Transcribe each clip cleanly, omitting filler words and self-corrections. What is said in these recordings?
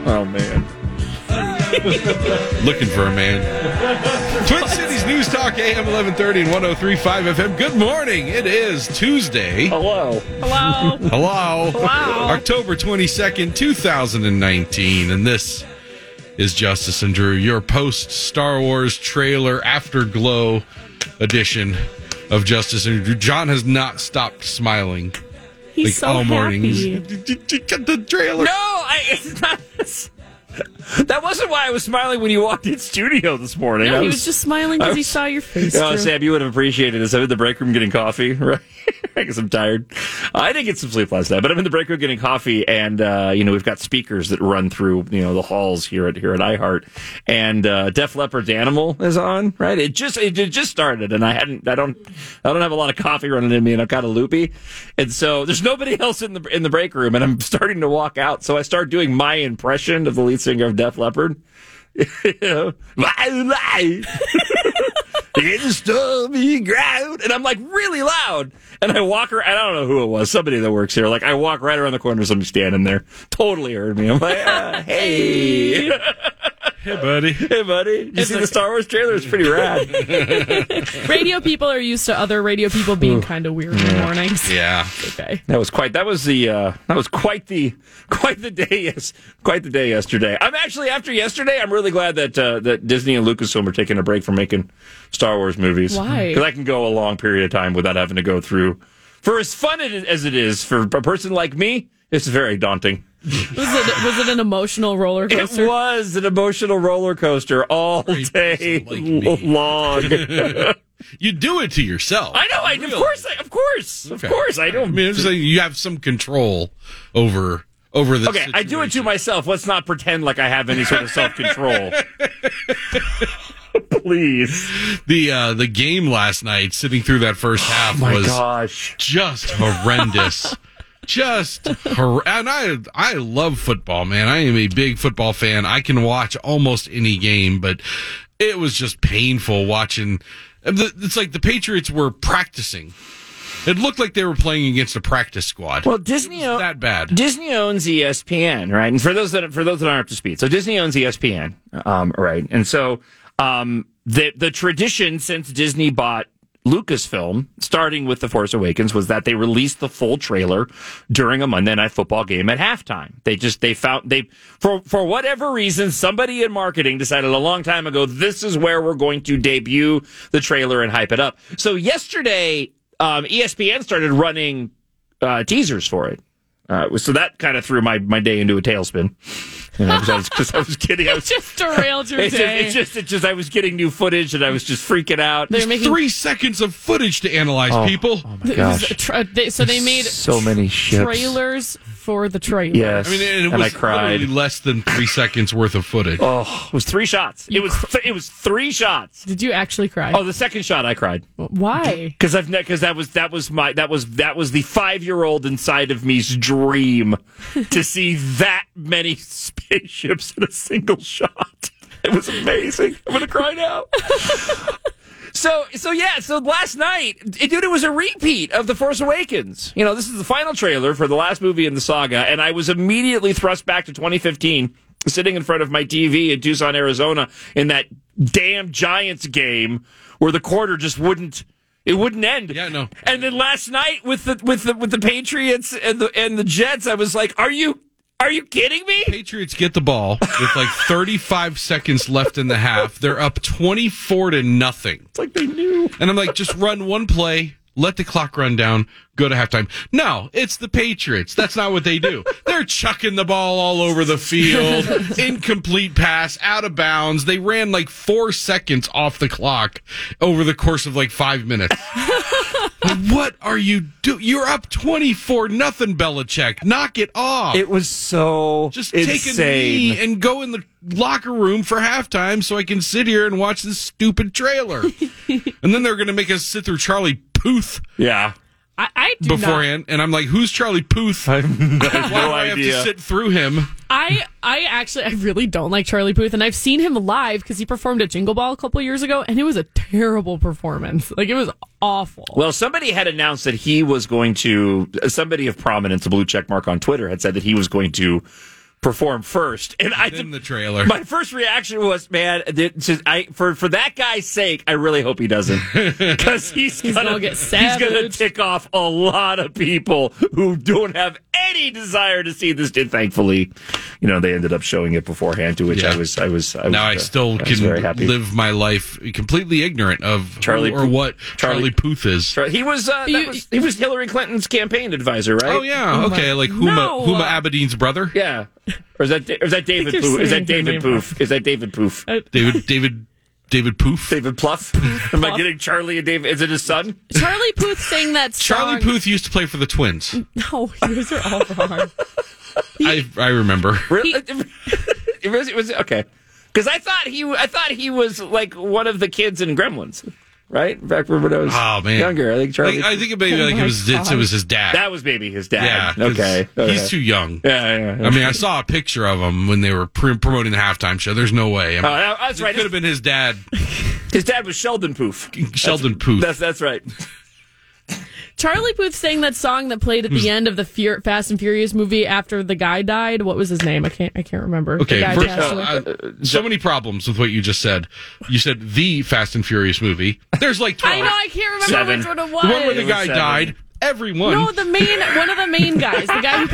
Oh, man. Looking for a man. Twin Cities News Talk, AM 1130 and 103.5 FM. Good morning. It is Tuesday. Hello. October 22nd, 2019. And this is Justice and Drew, your post-Star Wars trailer afterglow edition of Justice and Drew. John has not stopped smiling. He's so all morning. happy. Did you get the trailer? No, it's not. That wasn't why I was smiling when you walked in studio this morning. No, he was just smiling because he saw your face. Oh, Sam, you would have appreciated this. I'm in the break room getting coffee, right? I guess I'm tired. I didn't get some sleep last night, but I'm in the break room getting coffee, and we've got speakers that run through the halls here at iHeart, and Def Leppard's "Animal" is on. Right? It just started, and I don't have a lot of coffee running in me, and I'm kind of loopy, and so there's nobody else in the break room, and I'm starting to walk out, so I start doing my impression of the lead singer of Def Leppard. In the stormy ground, and I'm like really loud, and I walk around. I don't know who it was, somebody that works here. Like I walk right around the corner, somebody standing there, totally heard me. I'm like, hey, hey, buddy. You see the Star Wars trailer? It's pretty rad. Radio people are used to other radio people being kind of weird in the mornings. Yeah. Okay. That was quite the day yesterday. I'm actually, after yesterday, I'm really glad that Disney and Lucasfilm are taking a break from making Star Wars movies. Why? Because I can go a long period of time without having to go through. For as fun as it is for a person like me, it's very daunting. Was it an emotional roller coaster? It was an emotional roller coaster all day long. You do it to yourself. I know. Really? Of course. I don't. I mean, I'm just saying you have some control over this. Okay, I do it to myself. Let's not pretend like I have any sort of self-control. Please. The game last night, sitting through that first half, was just horrendous. And I love football, man. I am a big football fan. I can watch almost any game, but it was just painful watching. It's like the Patriots were practicing. It looked like they were playing against a practice squad. Well, Disney that bad. Disney owns ESPN, right? And for those that aren't up to speed, so Disney owns ESPN, right? And so the tradition since Disney bought Lucasfilm, starting with The Force Awakens, was that they released the full trailer during a Monday Night Football game at halftime. For whatever reason, somebody in marketing decided a long time ago, this is where we're going to debut the trailer and hype it up. So yesterday, ESPN started running teasers for it. So that kind of threw my day into a tailspin. Because I was kidding. It just derailed your day. It's just I was getting new footage and I was just freaking out. There's 3 seconds of footage to analyze, people. Oh my gosh. So they made so many ships. Trailers for the trailer. Yes. I mean, it was literally less than 3 seconds worth of footage. Oh, it was 3 shots. It was 3 shots. Did you actually cry? Oh, the second shot I cried. Why? Because that was the 5-year-old inside of me's dream to see that many spaceships in a single shot. It was amazing. I'm gonna cry now. So last night, it was a repeat of The Force Awakens. This is the final trailer for the last movie in the saga, and I was immediately thrust back to 2015, sitting in front of my TV in Tucson, Arizona, in that damn Giants game where the quarter just wouldn't end. Yeah, no. And then last night with the Patriots and the Jets, I was like, Are you kidding me? Patriots get the ball with like 35 seconds left in the half. They're up 24-0. It's like they knew. And I'm like, just run one play, let the clock run down, go to halftime. No, it's the Patriots. That's not what they do. They're chucking the ball all over the field. Incomplete pass, out of bounds. They ran like 4 seconds off the clock over the course of like 5 minutes. What are you doing? You're up 24-0, Belichick. Knock it off. It was so just insane. Take a knee and go in the locker room for halftime so I can sit here and watch this stupid trailer. And then they're going to make us sit through Charlie Puth. Yeah. I do beforehand, and I'm like, who's Charlie Puth? I have no Why do I have to sit through him? I really don't like Charlie Puth, and I've seen him live because he performed at Jingle Ball a couple years ago, and it was a terrible performance. Like, it was awful. Well, somebody had announced that he was going to, somebody of prominence, a blue check mark on Twitter, had said that he was going to perform first, and In the trailer. my first reaction was, man, for that guy's sake, I really hope he doesn't, because he's gonna get savage. He's gonna tick off a lot of people who don't have any desire to see this. And thankfully, they ended up showing it beforehand, to which Yeah. I was Now I still was very can happy. live my life completely ignorant of Charlie who or what Charlie- Charlie Puth is. He was he was Hillary Clinton's campaign advisor, right? Oh yeah, okay, like No. Huma Abedin's brother, Yeah. Or is that David you're Poof? Is that saying her David name Poof? Is that David Poof? David Poof. David Pluff? Am I getting Charlie and David? Is it his son? Charlie Puth sang that song. Charlie Puth used to play for the Twins. No, yours are all wrong. I remember. Really? It was okay. Because I thought he was like one of the kids in Gremlins, right? Back when I was younger. I think Charlie. I think it maybe Oh like my it was his dad. that was maybe his dad. Yeah. 'Cause Okay. He's too young. Yeah. I mean, I saw a picture of him when they were promoting the halftime show. There's no way. I mean, That's it right. could have been his dad, His dad was Sheldon Poof. Sheldon Puth. That's right. Charlie Puth sang that song that played at the end of the Fast and Furious movie after the guy died. What was his name? I can't remember. Okay, The guy first, passed away. so many problems with what you just said. You said the Fast and Furious movie. There's like 12. I know, I can't remember 7. which one it was. The one where the was guy 7. died. Everyone. No, one of the main guys, the guy who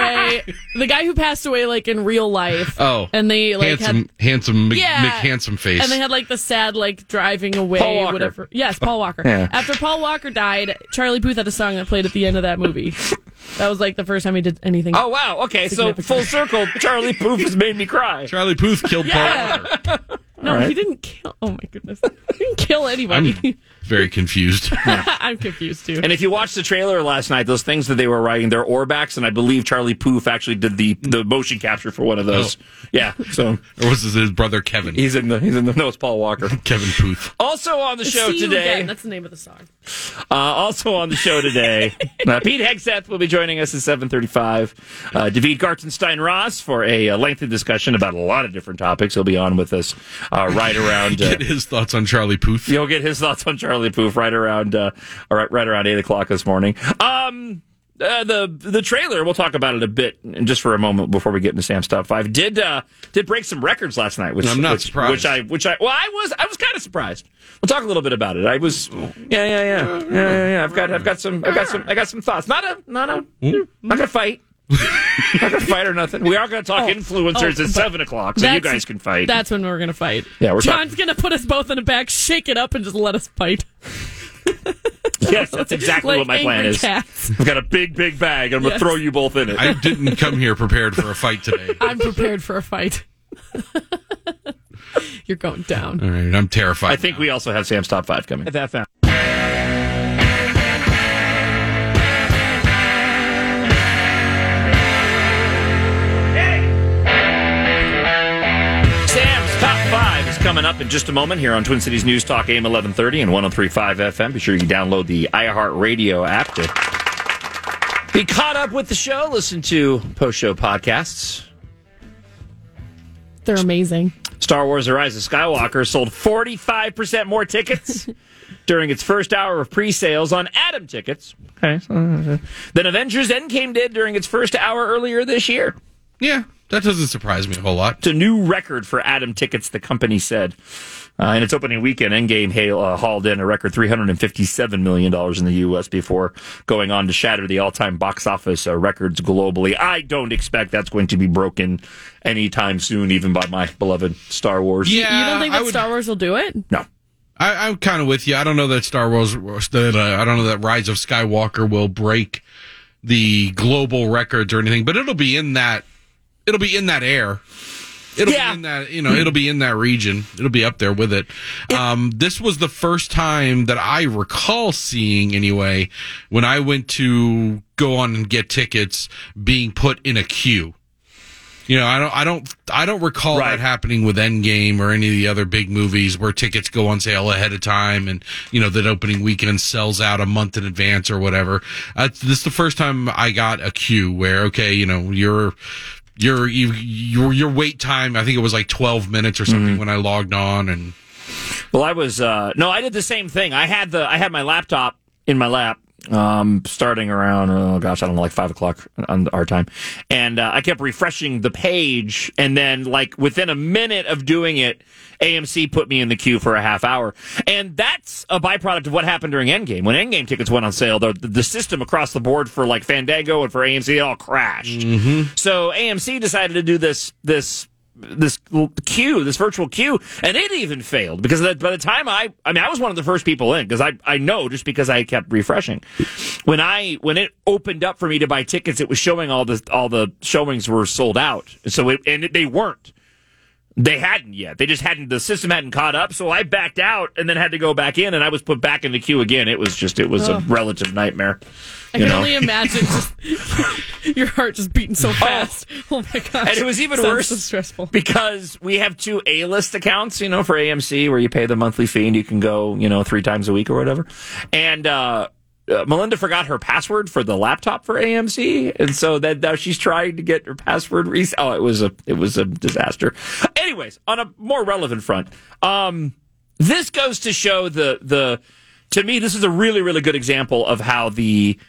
passed away, like in real life. Oh, and they like handsome Yeah. McHandsome face. and they had like the sad like driving away, Paul Walker. whatever. Yes, Paul Walker. Yeah. After Paul Walker died, Charlie Puth had a song that played at the end of that movie. That was like the first time he did anything. Oh wow. Okay. So full circle. Charlie Poof has made me cry. Charlie Puth killed Yeah. Paul Walker. No, All right. he didn't kill. Oh my goodness, he didn't kill anybody. I'm very confused. I'm confused too. And if you watched the trailer last night, those things that they were writing, they're Orbacks, and I believe Charlie Poof actually did the motion capture for one of those. Yeah, so Or was this his brother Kevin? he's in the no, it's Paul Walker. Kevin Puth. Also on the show See you today, again. That's the name of the song. Pete Hegseth will be joining us at 7:35. David Gartenstein Ross for a lengthy discussion about a lot of different topics. He'll be on with us right around. Get his thoughts on Charlie Puth. You'll get his thoughts on Charlie Poof right around 8:00 this morning. The trailer, we'll talk about it a bit just for a moment before we get into Sam's top 5. Did break some records last night, which I'm not surprised. I was kind of surprised. We'll talk a little bit about it. I was yeah. I've got some thoughts. Not gonna fight. Not gonna fight or nothing. We are gonna talk influencers at 7:00, so you guys can fight. That's when we're gonna fight. Yeah, John's gonna put us both in the back, shake it up, and just let us fight. Yes, that's exactly Like what my plan angry is. cats. I've got a big bag. I'm gonna Yes. throw you both in it. I didn't come here prepared for a fight today. I'm prepared for a fight. You're going down. All right, I'm terrified. I think we also have Sam's top 5 coming. Sam's top 5 is coming up in just a moment here on Twin Cities News Talk AM 1130 and 103.5 FM. Be sure you download the iHeartRadio app to be caught up with the show. Listen to post-show podcasts. They're amazing. Star Wars The Rise of Skywalker sold 45% more tickets during its first hour of pre-sales on Atom tickets than Avengers Endgame did during its first hour earlier this year. Yeah, that doesn't surprise me a whole lot. It's a new record for Atom tickets, the company said. In its opening weekend, Endgame hauled in a record $357 million in the U.S. before going on to shatter the all-time box office records globally. I don't expect that's going to be broken anytime soon, even by my beloved Star Wars. Yeah, You don't think I that would- Star Wars will do it? No. I'm kind of with you. I don't know that Star Wars, I don't know that Rise of Skywalker will break the global records or anything, but it'll be in that air. It'll be in that, it'll be in that region. It'll be up there with it. This was the first time that I recall seeing, anyway, when I went to go on and get tickets being put in a queue. I don't recall that happening with Endgame or any of the other big movies where tickets go on sale ahead of time and, that opening weekend sells out a month in advance or whatever. This is the first time I got a queue where, okay, your wait time, I think it was like 12 minutes or something when I logged on. And Well, I was I did the same thing. I had my laptop in my lap starting around, I don't know, like 5 o'clock on our time. And I kept refreshing the page, and then like within a minute of doing it, AMC put me in the queue for a half hour. And that's a byproduct of what happened during Endgame. When Endgame tickets went on sale, the system across the board for like Fandango and for AMC, it all crashed. So AMC decided to do this queue, this virtual queue, and it even failed because by the time I was one of the first people in because I know just because I kept refreshing. When it opened up for me to buy tickets, it was showing all the showings were sold out. So they weren't. They hadn't yet. They just hadn't. The system hadn't caught up. So I backed out and then had to go back in, and I was put back in the queue again. It was a relative nightmare. I can only imagine just your heart just beating so fast. Oh my gosh! And it was even Sounds worse so stressful because we have 2 A-list accounts, for AMC where you pay the monthly fee and you can go, 3 times a week or whatever. And Melinda forgot her password for the laptop for AMC, and so that now she's trying to get her password reset. Oh, it was a disaster. Anyways, on a more relevant front, this goes to show to me this is a really, really good example of how the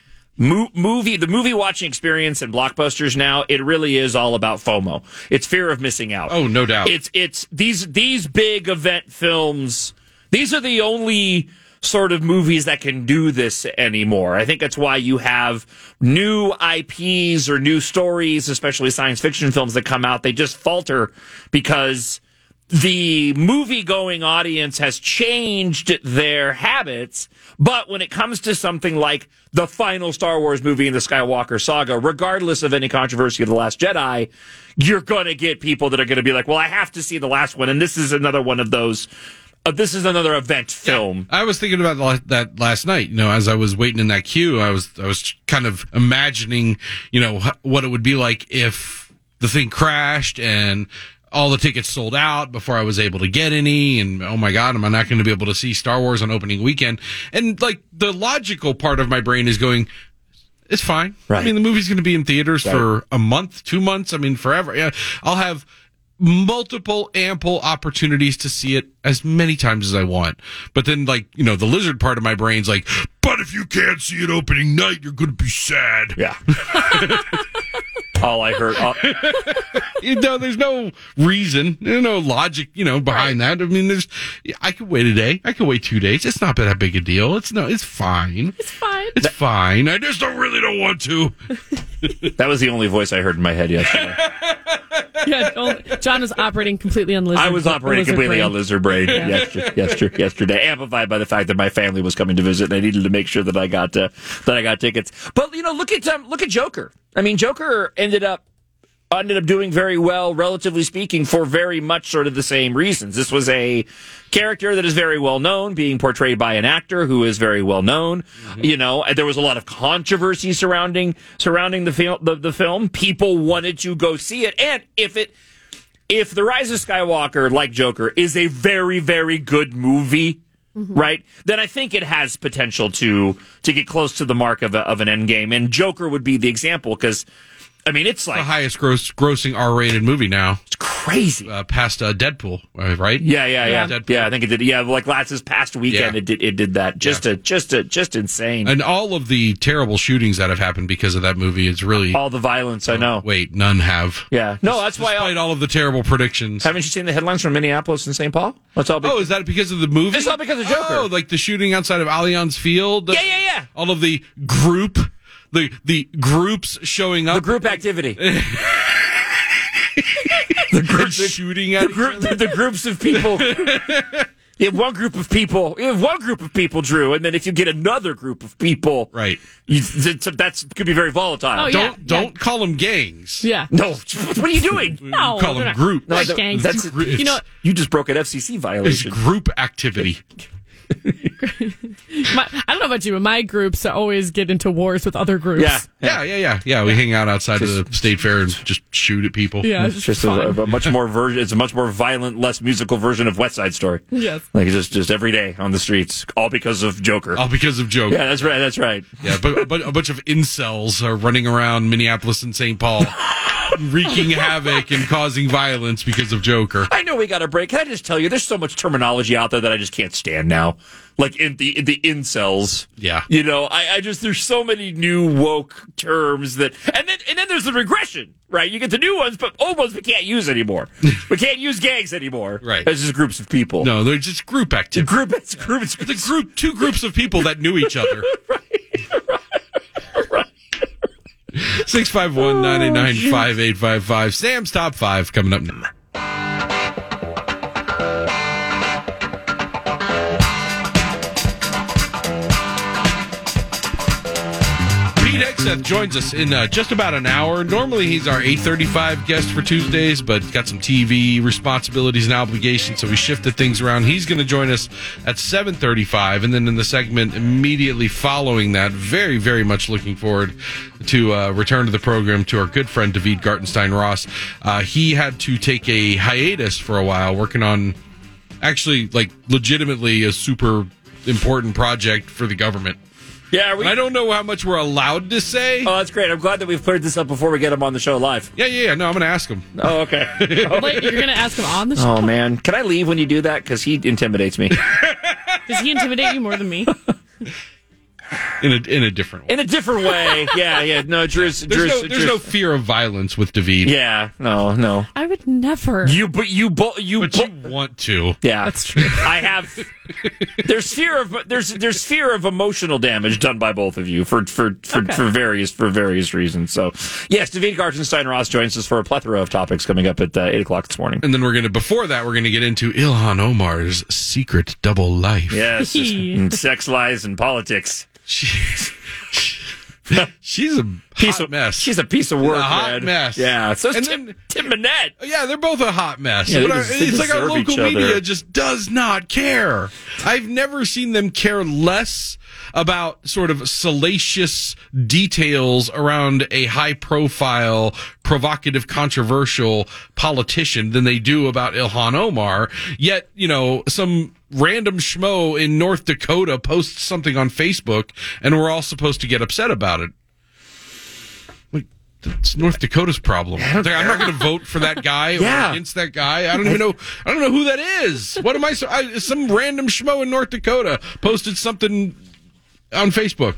movie watching experience and blockbusters now, it really is all about FOMO. It's fear of missing out. Oh, no doubt. It's these big event films. These are the only sort of movies that can do this anymore. I think that's why you have new IPs or new stories, especially science fiction films that come out. They just falter because the movie-going audience has changed their habits, but when it comes to something like the final Star Wars movie in the Skywalker saga, regardless of any controversy of The Last Jedi, you're going to get people that are going to be like, well, I have to see the last one, and this is another one of those. This is another event film. I was thinking about that last night. As I was waiting in that queue, I was kind of imagining, what it would be like if the thing crashed and all the tickets sold out before I was able to get any, and oh my God, am I not going to be able to see Star Wars on opening weekend? And like the logical part of my brain is going, it's fine. Right. I mean, the movie's going to be in theaters for a month, 2 months. I mean, forever. Yeah, I'll have multiple ample opportunities to see it as many times as I want. But then the lizard part of my brain's like, but if you can't see it opening night, you're going to be sad. Yeah. All I heard. There's no reason, there's no logic, behind that. I mean, I could wait a day. I could wait 2 days. It's not that big a deal. It's fine. It's fine. It's fine. I just don't want to. That was the only voice I heard in my head yesterday. Yeah, John was operating completely on lizard. I was operating completely brain. on lizard brain yesterday, amplified by the fact that my family was coming to visit and I needed to make sure that I got tickets. But look at Joker. I mean, Joker ended up doing very well, relatively speaking, for very much sort of the same reasons. This was a character that is very well known, being portrayed by an actor who is very well known. Mm-hmm. And there was a lot of controversy surrounding the film. People wanted to go see it, and if The Rise of Skywalker, like Joker, is a very, very good movie, mm-hmm. right? Then I think it has potential to get close to the mark of an Endgame, and Joker would be the example because. I mean, it's like the highest grossing R-rated movie now. It's crazy. Past Deadpool, right? Yeah. Deadpool. Yeah, I think it did. Yeah, like this past weekend, Yeah. it did that. Just insane. And all of the terrible shootings that have happened because of that movie is really all the violence. I know. Wait, none have. Yeah, no, that's why. Despite all of the terrible predictions. Haven't you seen the headlines from Minneapolis and St. Paul? That's all. Is that because of the movie? It's all because of Joker. Oh, like the shooting outside of Allianz Field. Yeah. All of the group. The groups showing up. The group activity. The groups shooting at the groups of people. You have one group of people, Drew, and then if you get another group of people, right? That could be very volatile. Oh, Don't call them gangs. Yeah. No. What are you doing? No. Call them group. No, gangs. You just broke an FCC violation. It's group activity. I don't know about you, but my groups always get into wars with other groups. Yeah. We hang out outside of the state fair and just shoot at people. Yeah, it's just a much more It's a much more violent, less musical version of West Side Story. Yes, like just every day on the streets, all because of Joker. All because of Joker. Yeah, that's right. Yeah, but a bunch of incels are running around Minneapolis and St. Paul. wreaking havoc and causing violence because of Joker. I know we got a break. Can I just tell you, there's so much terminology out there that I just can't stand now. Like in the incels. Yeah. You know, I just, there's so many new woke terms that, and then there's the regression, right? You get the new ones, but old ones we can't use anymore. We can't use gangs anymore. Right. It's just groups of people. No, they're just group activity. It's It's a group, two groups of people that knew each other. right. 651-989-5855. Sam's Top 5 coming up now. Pete Hegseth joins us in just about an hour. Normally he's our 8:35 guest for Tuesdays, but got some TV responsibilities and obligations, so we shifted things around. He's going to join us at 7:35, and then in the segment immediately following that, very, very much looking forward to return to the program to our good friend David Gartenstein-Ross. He had to take a hiatus for a while, working on actually, like, legitimately a super important project for the government. Yeah, I don't know how much we're allowed to say. Oh, that's great. I'm glad that we've cleared this up before we get him on the show live. Yeah. No, I'm going to ask him. Oh, okay. Wait, you're going to ask him on the show? Oh, man. Can I leave when you do that? Because he intimidates me. Does he intimidate you more than me? In a different way. In a different way. Yeah. No, Drew's... There's no fear of violence with David. Yeah, no. I would never. But you want to. Yeah, That's true. I have. There's fear of emotional damage done by both of you for various reasons. So yes, David Gartenstein-Ross joins us for a plethora of topics coming up at 8:00 this morning. And then we're gonna get into Ilhan Omar's secret double life. Yes, and sex, lies, and politics. She's a hot mess. She's a piece of work. A hot man. mess. Yeah. So and Tim Manette. Yeah, they're both a hot mess. Yeah, But they it's like our deserve local each other. media just does not care. I've never seen them care less about sort of salacious details around a high-profile, provocative, controversial politician than they do about Ilhan Omar. Yet, some random schmo in North Dakota posts something on Facebook, and we're all supposed to get upset about it. Like, it's North Dakota's problem. I'm not going to vote for that guy or against that guy. I don't even know. I don't know who that is. What am I? Some random schmo in North Dakota posted something on Facebook.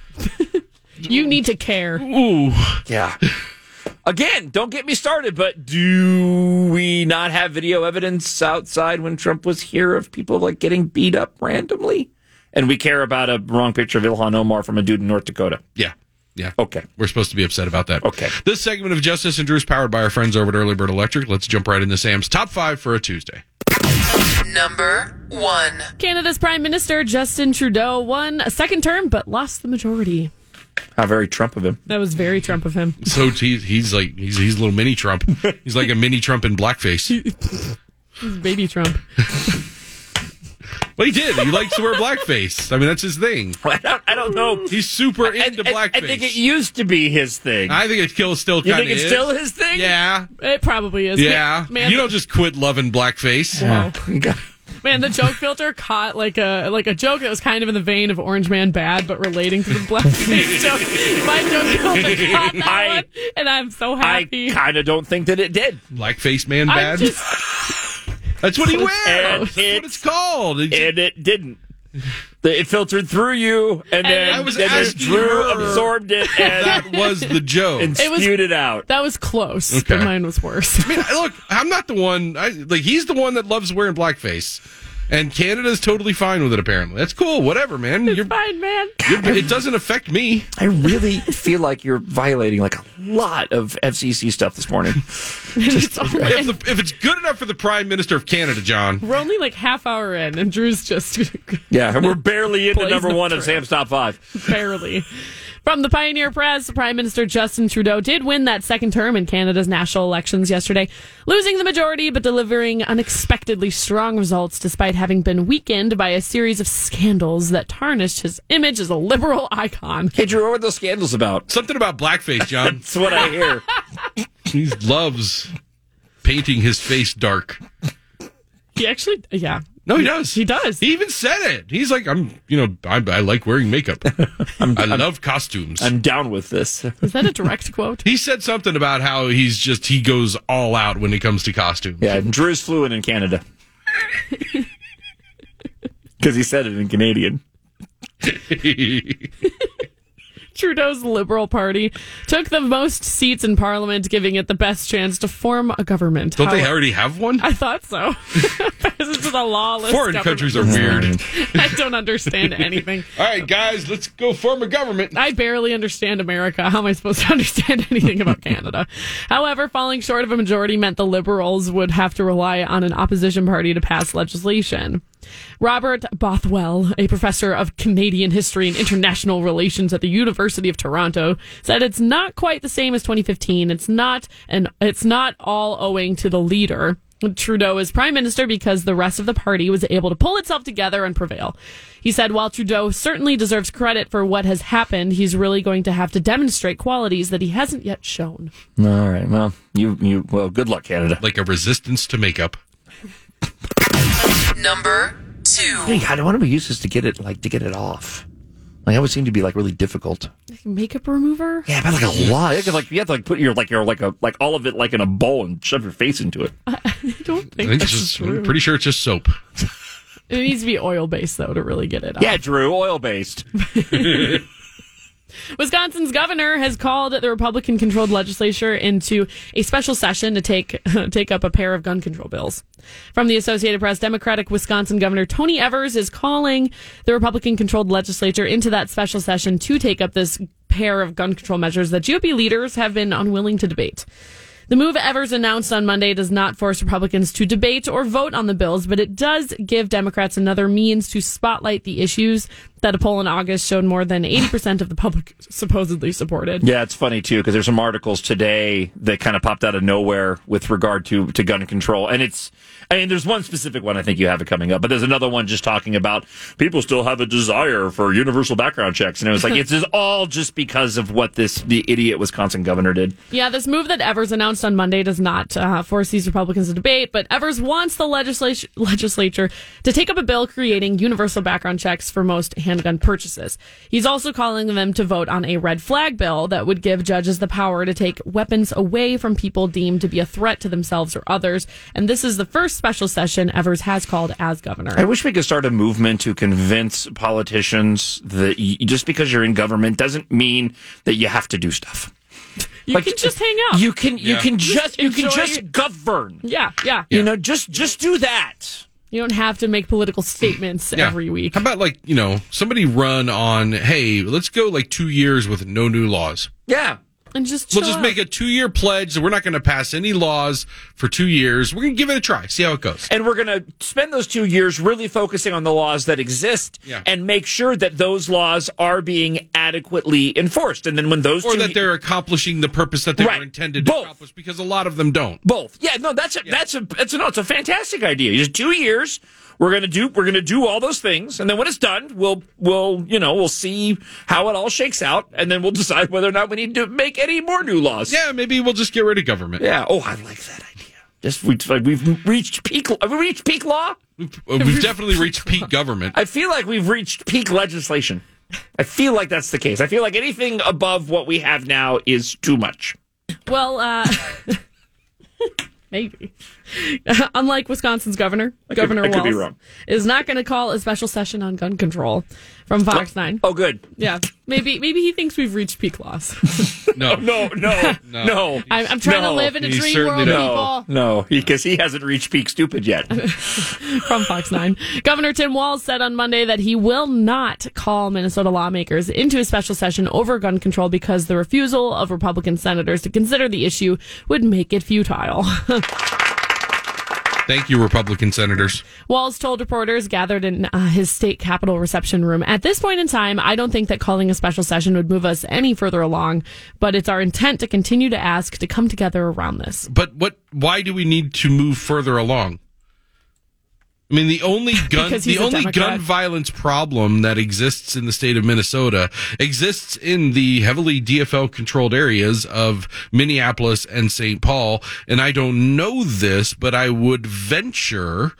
You need to care. Ooh. Yeah. Again, don't get me started, but do we not have video evidence outside when Trump was here of people like getting beat up randomly? And we care about a wrong picture of Ilhan Omar from a dude in North Dakota. Yeah. Okay. We're supposed to be upset about that. Okay. This segment of Justice and Drew is powered by our friends over at Early Bird Electric. Let's jump right into Sam's Top 5 for a Tuesday. Number 1. Canada's Prime Minister Justin Trudeau won a second term but lost the majority. How very Trump of him. That was very Trump of him. So he's a little mini Trump. He's like a mini Trump in blackface. He's baby Trump. Well, he did. He likes to wear blackface. I mean, that's his thing. I don't know. He's super into blackface. I think it used to be his thing. I think it still You kind of think it's is. still his thing? Yeah. It probably is. Yeah. Man, You don't just quit loving blackface. Man, the joke filter caught like a joke that was kind of in the vein of Orange Man Bad, but relating to the blackface joke. My joke filter caught that one, and I'm so happy. I kind of don't think that it did. Blackface man bad. That's what he wears. That's what it's called. And it didn't. It filtered through you, and then, I was then asking Drew her. absorbed it and, That was the joke. and spewed it out. That was close, Okay. but mine was worse. I mean, look, I'm not the one. He's the one that loves wearing blackface, and Canada's totally fine with it. Apparently, that's cool. Whatever, man. It's fine, man. It doesn't affect me. I really feel like you're violating like a lot of FCC stuff this morning. If it's good enough for the Prime Minister of Canada, John. We're only like half hour in, and Drew's just Yeah, and we're barely into Plays number the 1 of trail. Sam's Top 5. barely. From the Pioneer Press, Prime Minister Justin Trudeau did win that second term in Canada's national elections yesterday, losing the majority but delivering unexpectedly strong results despite having been weakened by a series of scandals that tarnished his image as a liberal icon. Hey, Drew, what were those scandals about? Something about blackface, John. That's what I hear. He loves painting his face dark. He actually, yeah. No, he does. He does. He even said it. He's like, I like wearing makeup. I love costumes. I'm down with this. Is that a direct quote? He said something about how he goes all out when it comes to costumes. Yeah, Drew's fluent in Canada. Because he said it in Canadian. Trudeau's Liberal Party took the most seats in Parliament, giving it the best chance to form a government. Don't they already have one? I thought so. This is a lawless Foreign government. countries are weird. I don't understand anything. All right, guys, let's go form a government. I barely understand America. How am I supposed to understand anything about Canada? However, falling short of a majority meant the Liberals would have to rely on an opposition party to pass legislation. Robert Bothwell, a professor of Canadian history and international relations at the University of Toronto, said it's not quite the same as 2015. It's not all owing to the leader. Trudeau is prime minister because the rest of the party was able to pull itself together and prevail. He said, while Trudeau certainly deserves credit for what has happened, he's really going to have to demonstrate qualities that he hasn't yet shown. All right. Well, well, good luck, Canada. Like a resistance to makeup. Number 2. Hey, how do we use this to get it off? Like, that would seem to be like really difficult. Makeup remover? Yeah, but like a lot. You have to like put your all of it like in a bowl and shove your face into it. I don't think I think that's true. I'm pretty sure it's just soap. It needs to be oil-based, though, to really get it off. Yeah, Drew, oil-based. Wisconsin's governor has called the Republican-controlled legislature into a special session to take up a pair of gun control bills. From the Associated Press, Democratic Wisconsin Governor Tony Evers is calling the Republican-controlled legislature into that special session to take up this pair of gun control measures that GOP leaders have been unwilling to debate. The move Evers announced on Monday does not force Republicans to debate or vote on the bills, but it does give Democrats another means to spotlight the issues that a poll in August showed more than 80% of the public supposedly supported. Yeah, it's funny, too, because there's some articles today that kind of popped out of nowhere with regard to gun control. And there's one specific one, I think you have it coming up, but there's another one just talking about people still have a desire for universal background checks. And it was like, it's all just because of what the idiot Wisconsin governor did. Yeah, this move that Evers announced on Monday does not force these Republicans to debate, but Evers wants the legislature to take up a bill creating universal background checks for most handgun purchases. He's also calling them to vote on a red flag bill that would give judges the power to take weapons away from people deemed to be a threat to themselves or others. And this is the first special session Evers has called as governor. I wish we could start a movement to convince politicians that just because you're in government doesn't mean that you have to do stuff. You can just hang out. You can just govern. Yeah. Just do that. You don't have to make political statements every week. How about somebody run on, hey, let's go 2 years with no new laws. Yeah. And just We'll just make a 2-year pledge that we're not going to pass any laws for 2 years. We're going to give it a try, see how it goes. And we're going to spend those 2 years really focusing on the laws that exist and make sure that those laws are being adequately enforced. And then when those that they're accomplishing the purpose that they were intended to accomplish, because a lot of them don't. Both. Yeah, no, it's a fantastic idea. Just 2 years. We're gonna do all those things, and then when it's done, we'll see how it all shakes out, and then we'll decide whether or not we need to make any more new laws. Yeah, maybe we'll just get rid of government. Yeah. Oh, I like that idea. We've reached peak. Have we reached peak law? We've definitely reached peak government. I feel like we've reached peak legislation. I feel like that's the case. I feel like anything above what we have now is too much. Well, maybe. Unlike Wisconsin's governor, Governor Walz is not going to call a special session on gun control. From Fox 9. Oh, good. Yeah. Maybe he thinks we've reached peak laws. No. I'm trying to live in a dream world, people. No, because he hasn't reached peak stupid yet. From Fox 9. Governor Tim Walz said on Monday that he will not call Minnesota lawmakers into a special session over gun control because the refusal of Republican senators to consider the issue would make it futile. Thank you, Republican senators. Walz told reporters gathered in his state capitol reception room, at this point in time, I don't think that calling a special session would move us any further along, but it's our intent to continue to ask to come together around this. But why do we need to move further along? I mean, the only gun violence problem that exists in the state of Minnesota exists in the heavily DFL controlled areas of Minneapolis and St. Paul. And I don't know this, but I would venture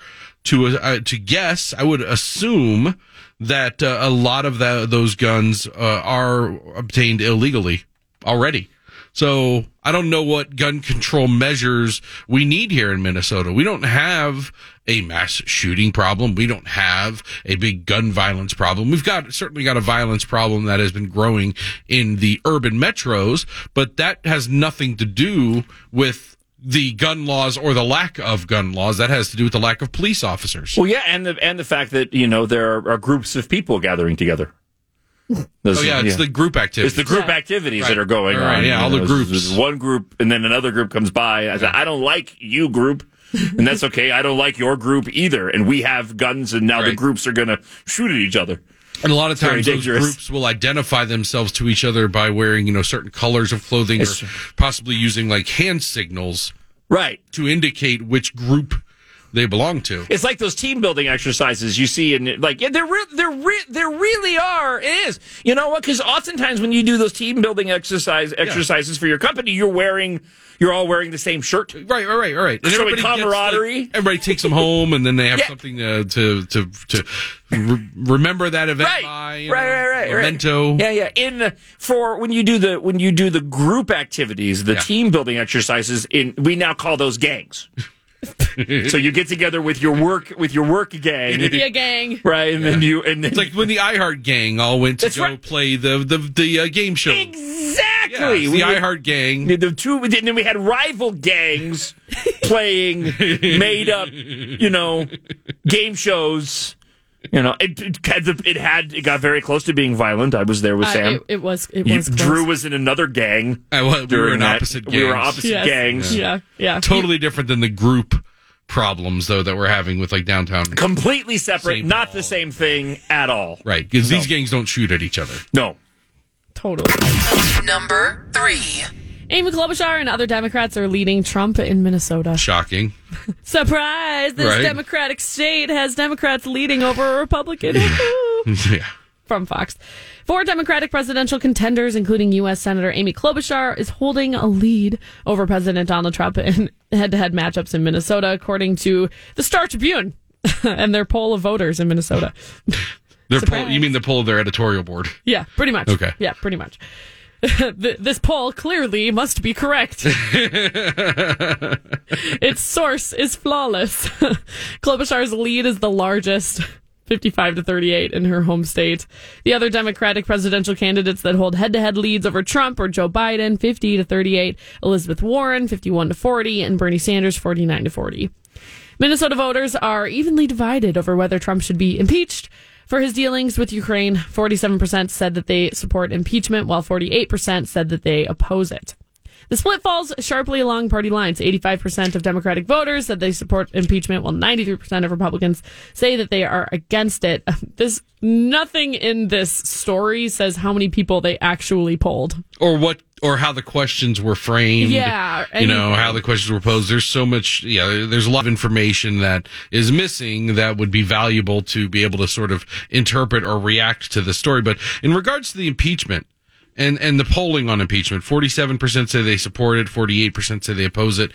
to guess, I would assume that a lot of those guns are obtained illegally already. So I don't know what gun control measures we need here in Minnesota. We don't have a mass shooting problem. We don't have a big gun violence problem. We've certainly got a violence problem that has been growing in the urban metros, but that has nothing to do with the gun laws or the lack of gun laws. That has to do with the lack of police officers. Well, yeah, and the fact that, there are groups of people gathering together. It's the group activities. It's the group activities that are going on. Right, yeah, all the groups. There's one group, and then another group comes by. I said, I don't like you, group, and that's okay. I don't like your group either. And we have guns, and now the groups are going to shoot at each other. And a lot of times those groups will identify themselves to each other by wearing, certain colors of clothing or possibly using like hand signals. Right. To indicate which group they belong to. It's like those team building exercises you see in there really are. It is. You know what? Because oftentimes when you do those team building exercises for your company, you're all wearing the same shirt. Right. And showing camaraderie. Everybody takes them home, and then they have something to remember that event by. Right. Memento. Yeah. When you do the group activities, the team building exercises, we now call those gangs. So you get together with your work gang. Be a gang. Right, and then it's like when the iHeart gang all went to play the game show. Exactly. The iHeart gang. And then we had rival gangs playing made up, game shows. It got very close to being violent. I was there with Sam. It was close. Drew was in another gang. We were in opposite gangs. We were opposite gangs. Yeah. Totally different than the group problems, though, that we're having with like downtown. Completely separate, not the same thing at all. Right, because these gangs don't shoot at each other. No. Totally. Number 3. Amy Klobuchar and other Democrats are leading Trump in Minnesota. Shocking. Surprise! This Democratic state has Democrats leading over a Republican. Yeah. From Fox. 4 Democratic presidential contenders, including U.S. Senator Amy Klobuchar, is holding a lead over President Donald Trump in head-to-head matchups in Minnesota, according to the Star Tribune and their poll of voters in Minnesota. You mean the poll of their editorial board? Yeah, pretty much. Okay. Yeah, pretty much. This poll clearly must be correct. Its source is flawless. Klobuchar's lead is the largest, 55-38 in her home state. The other Democratic presidential candidates that hold head-to-head leads over Trump are Joe Biden, 50-38, Elizabeth Warren, 51-40, and Bernie Sanders, 49-40. Minnesota voters are evenly divided over whether Trump should be impeached for his dealings with Ukraine. 47% said that they support impeachment, while 48% said that they oppose it. The split falls sharply along party lines. 85% of Democratic voters said they support impeachment, while 93% of Republicans say that they are against it. Nothing in this story says how many people they actually polled. Or how the questions were framed. Yeah. How the questions were posed. There's so much, there's a lot of information that is missing that would be valuable to be able to sort of interpret or react to the story. But in regards to the impeachment, and the polling on impeachment, 47% say they support it, 48% say they oppose it.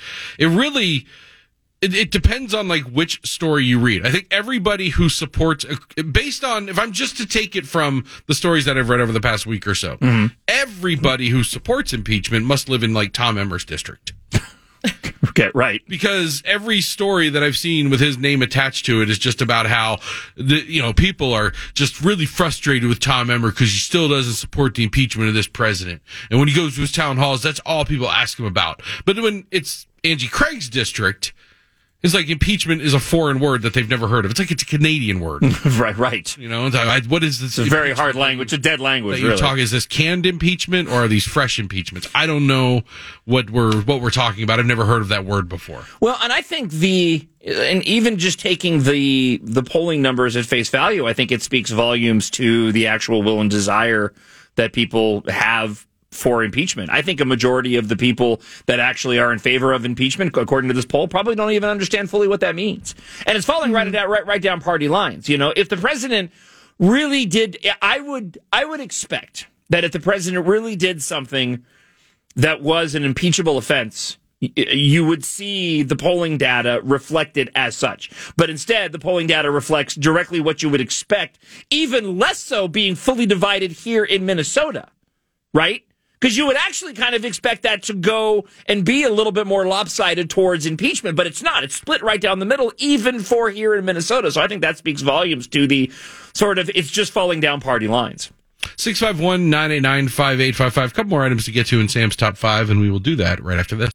It depends on like which story you read. I think everybody who supports, based on, if I'm just to take it from the stories that I've read over the past week or so, everybody who supports impeachment must live in like Tom Emmer's district. Okay, right. Because every story that I've seen with his name attached to it is just about how people are just really frustrated with Tom Emmer because he still doesn't support the impeachment of this president. And when he goes to his town halls, that's all people ask him about. But when it's Angie Craig's district, it's like impeachment is a foreign word that they've never heard of. It's like it's a Canadian word. Right. What is this? It's a very hard language, a dead language, really. Is this canned impeachment or are these fresh impeachments? I don't know what we're talking about. I've never heard of that word before. Well, and I think and even just taking the polling numbers at face value, I think it speaks volumes to the actual will and desire that people have for impeachment. I think a majority of the people that actually are in favor of impeachment, according to this poll, probably don't even understand fully what that means. And it's falling right down party lines. If the president really did, I would expect that if the president really did something that was an impeachable offense, you would see the polling data reflected as such. But instead, the polling data reflects directly what you would expect, even less so being fully divided here in Minnesota, right? Because you would actually kind of expect that to go and be a little bit more lopsided towards impeachment, but it's not. It's split right down the middle, even for here in Minnesota. So I think that speaks volumes to the sort of, it's just falling down party lines. 651-989-5855. A couple more items to get to in Sam's Top 5, and we will do that right after this.